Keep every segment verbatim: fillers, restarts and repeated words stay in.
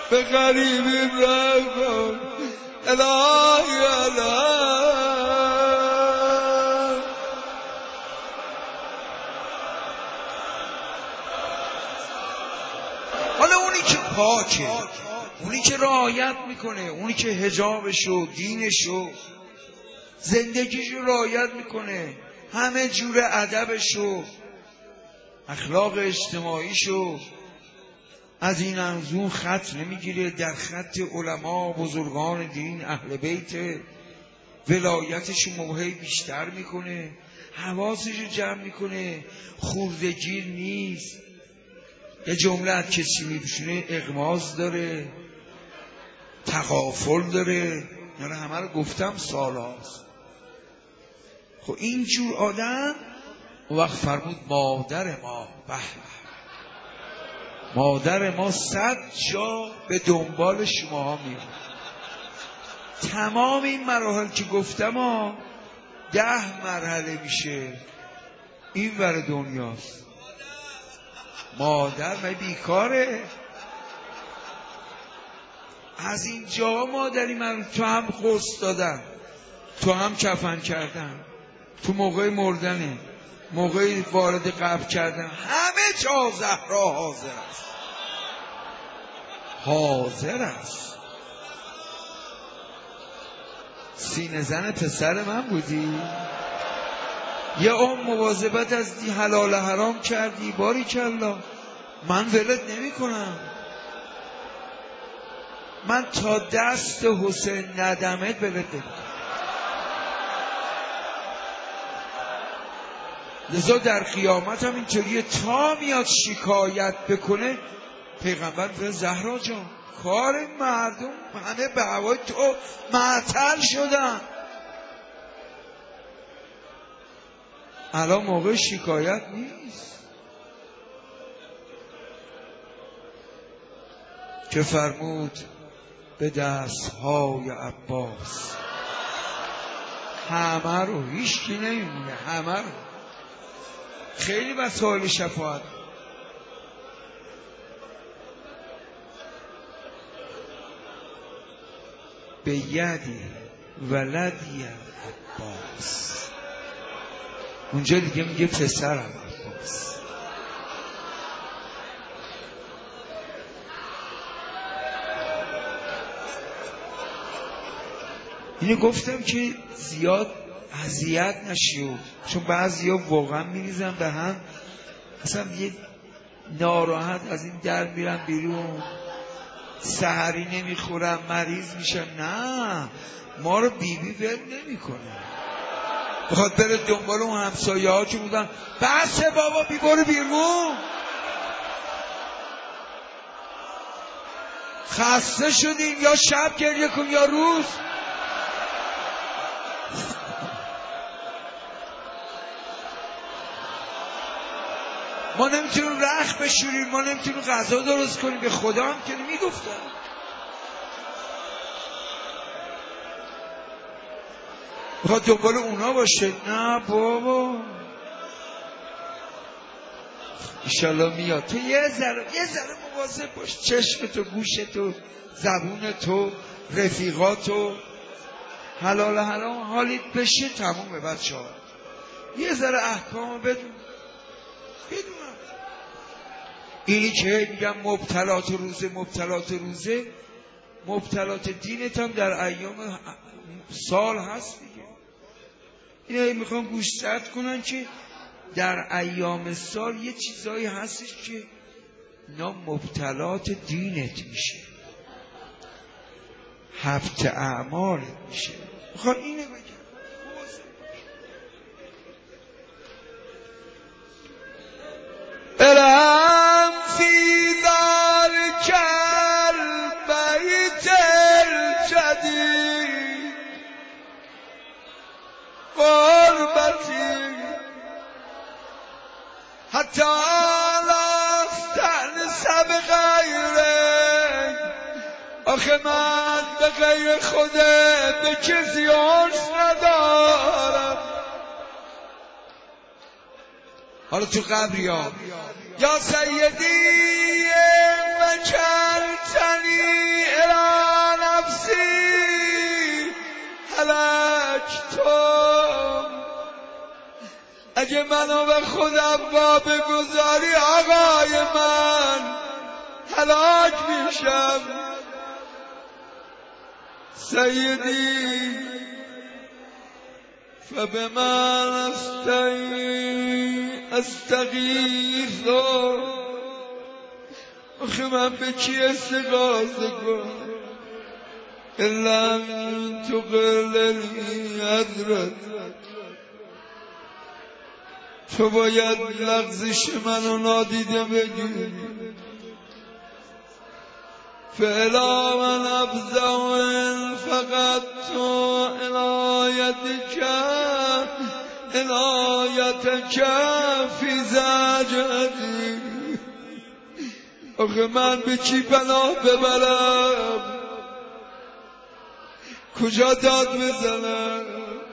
به غریبیم رحم کن الهی الهی. حالا اونی که پاکه، اونی که رعایت میکنه، اونی که حجابشو، دینشو، زندگیشو رعایت میکنه، همه جور ادبشو، اخلاق اجتماعیشو از این منظور خط نمیگیره، در خط علما بزرگان دین اهل بیت ولایتشو موهی بیشتر میکنه، حواسشو جمع میکنه، خوردگیر نیست، یه جمله از کسی میپوشونه اغماز داره، تغافل داره، یعنی همه رو گفتم سال هاست. خب اینجور آدم اون وقت فرمود مادر ما به مادر ما صد جا به دنبال شما ها میره. تمام این مراحل که گفتم ها ده مرحله میشه، این ور دنیاست. مادر من بیکاره، از این جا مادری من تو هم خست دادن، تو هم کفن کردن، تو موقع مردنه، موقع وارد قبر کردن، همه جا زهرا حاضر است، حاضر است. سینه زن پسر من بودی، یه عمر مواظبت از دی حلال حرام کردی، باری کلا من ولت نمی کنم. من تا دست حسین ندمت ولت نمی کنم. لذا در قیامت هم اینطوریه، تا میاد شکایت بکنه پیغمبر میگه زهرا جان کار مردم همه به هوای تو معطل شدن، الان موقع شکایت نیست. که فرمود به دستهای عباس همه رو، هیچ کی نمیمونه، همه رو. خیلی مسائل شفاعت. به یدی ولدی عباس، اونجا دیگه میگه پسرم عباس. اینو گفتم که زیاد اذیت نشی، چون بعضیا واقعا میریزن به هم، اصلا یه ناراحت از این در میرن بیرون، سحری نمیخورن، مریض میشن. نه، ما رو بیبی ول نمیکنه، بخواد بره دنبال اون همسایه ها که بودن بسه بابا بی برو بیرون، خسته شدیم، یا شب گریه کن یا روز. ما نمیتونیم رخت بشوریم، ما نمیتونیم غذا درست کنیم، به خدا هم که نمیگفتن. بخواد دنبال اونا باشه، نه بابا ایشالله میاد. تو یه ذره یه ذره مواظب باش، چشم تو، گوش تو، زبون تو، رفیقاتو، حلال حرام حالیت بشه تمومه. بچه ها یه ذره احکام بدون بدونم. اینی که میگم مبتلات روزه مبتلات روزه، مبتلات دینت هم در ایام سال هست دیگه. اینه میخوام گوشزد کنن که در ایام سال یه چیزایی هستش که اینا مبتلات دینت میشه، حبط اعمالت میشه. میخوام اینه بگم. الهم فی ذلک البیت الجدید غربتی حتی لستأنس بغیره. آخه من به غیر خودت به کسی عرض ندارم. حالا تو قبری ها یا سیدی مکرتنی اگه منو به خودم با بگذاری آقای من هلاک میشم. سیدی فبمن استغیث، آخه من به کی استغاثه کنم؟ الا تقللی حضرت، تو باید لغزش منو نادیده بگیری. فعلا من افزع فقط تو عنایتک عنایتک فی زجرتی. آخه من به کی پناه ببرم؟ کجا داد بزنم؟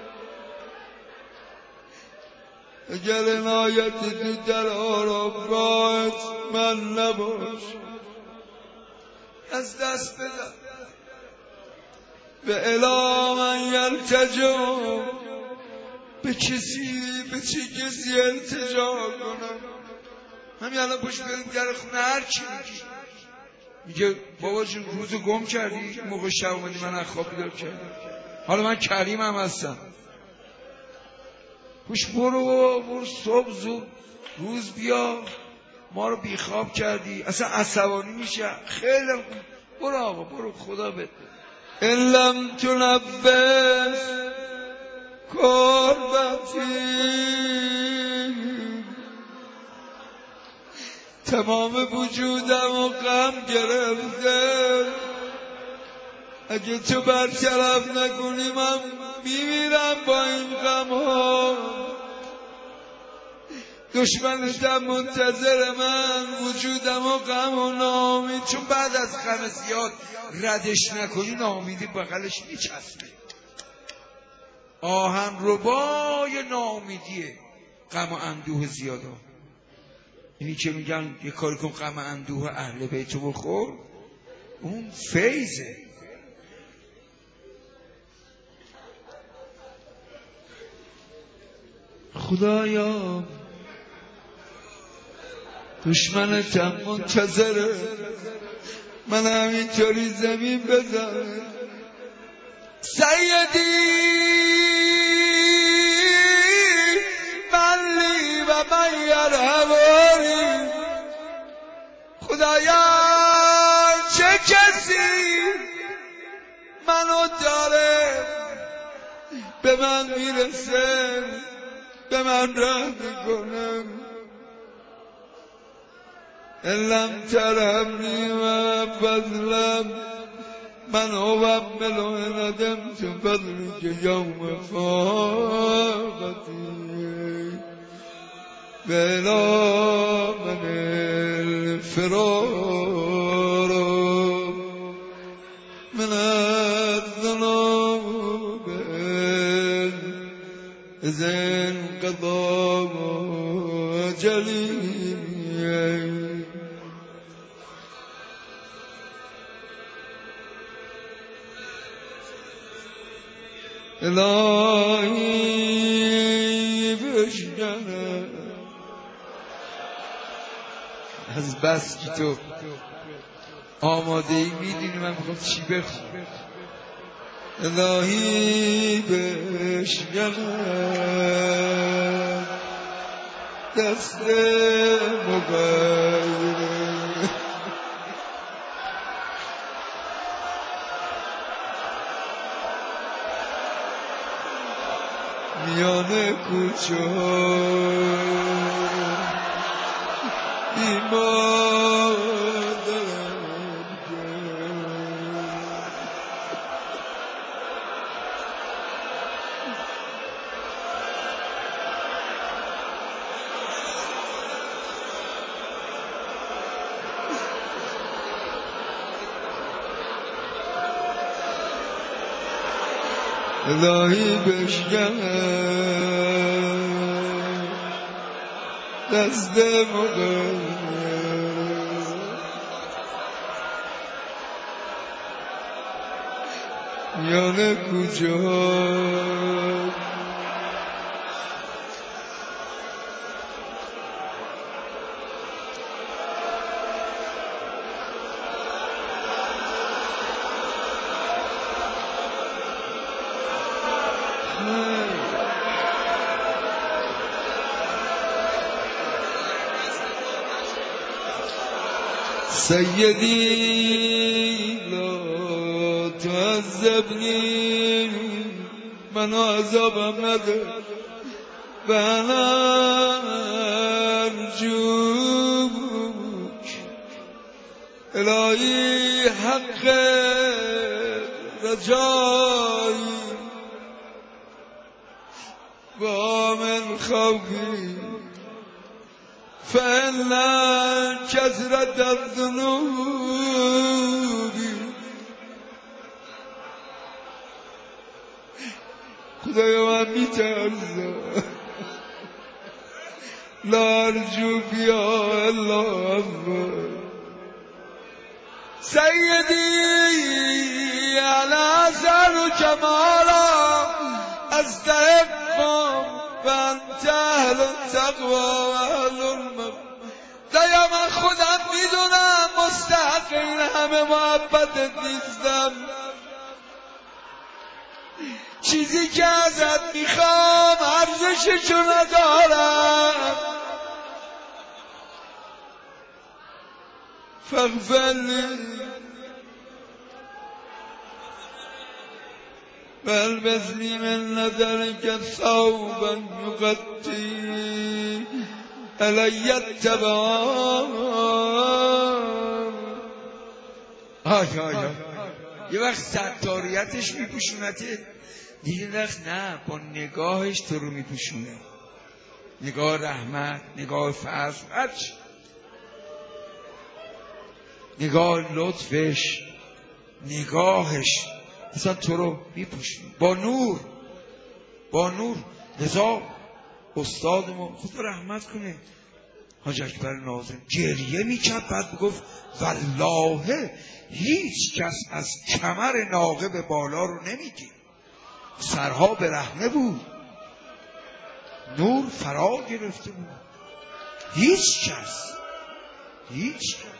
اگر عنایتی تو در آرامگاهت من نباش، از دست بدم. به اله من یلتجو، به کسی به چه کسی التجا کنم؟ همین الان پشت بریم در خونه هر چی میگی میگه بابا جون روزو گم کردی، موقع شب اومدی من از خواب بیدار کردی، حالا من کریم هم هستم. پوش برو بابا، برو صبح زود روز بیا، ما رو بیخواب کردی، اصلا عصبانی میشه. خیلی برو آقا برو، خدا بده. ان لم تنبس کربتی، تمام وجودم و غم گرفته، اگه تو برطرف نکنی من میمیرم با این غم ها. دشمنتم منتظر من، وجودم و غم و ناامید، چون بعد از غم زیاد ردش نکنی ناامیدی بغلش میچسبه. آهن ربای ناامیدیه غم و اندوه زیاده. اینی که میگن یه کاری کن غم اندوه اهل بیتو بخور، اون فیضه. خدایا دشمنتم منتظره، من همینطوری زمین بزنه. سیدی ملی و من یرحمانی، خدایا چه کسی منو داره به من میرسه، به من رحم میکنه. ان لم ترحمنی و فضلم من اومل و ندمت فضلک یوم فاقتی. بلا من الفرار من الذنوب اذ انقضى اجلی. الهی بشکنه از بس که تو آماده ای میدونی من میخوام چی بخونم. الهی بشکنه دست مغیره، میانه کوچه ایمان دارم الهی بشکنه دست مغیره، میانه کوچه سیدی لا تعذبنی منو عذابم نده و ارجوک الهی حق رجایی و من خوفی فإن كثرت الذنوب خدایا من میترسم لا ارجو بیا الا الله سیدی علی اثر و کمالا از دهقم و انت اهل التقوی و اهل المغفرة. دایا من خودم میدونم مستحق این همه محبتت نیستم، چیزی که ازت میخوام ارزششو ندارم، فاغفر لی والبسني من نظرك ثوبا يغطي علي التباب. آی آی آی یه وقت ستاریتش میپوشونته، دیگه وقت نه، با نگاهش تو رو میپوشونه، نگاه رحمت، نگاه فضل، هرچی، نگاه لطفش، نگاهش اصلا تو رو میپوشونه با نور، با نور. لذا استاد ما خدا رحمت کنه حاج اکبر ناظم گریه میکرد، بعد میگفت والله هیچ کس از کمر ناقه به بالا رو نمیگیر، سرها برهنه بود، نور فرا گرفته بود، هیچ کس هیچ کس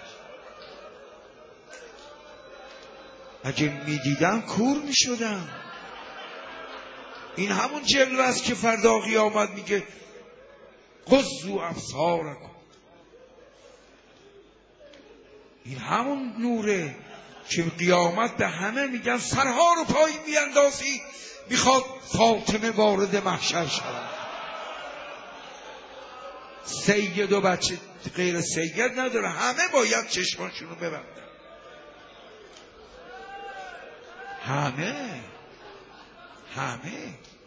اگه میدیدم کور میشدم. این همون جلوه است که فردا قیامت میگه غضوا ابصارکم. این همون نوره که قیامت به همه میگن سرها رو پایین بیاندازی، میخواد فاطمه وارد محشر شود. سید و بچه غیر سید نداره، همه باید چشمانشونو ببندن، همه همه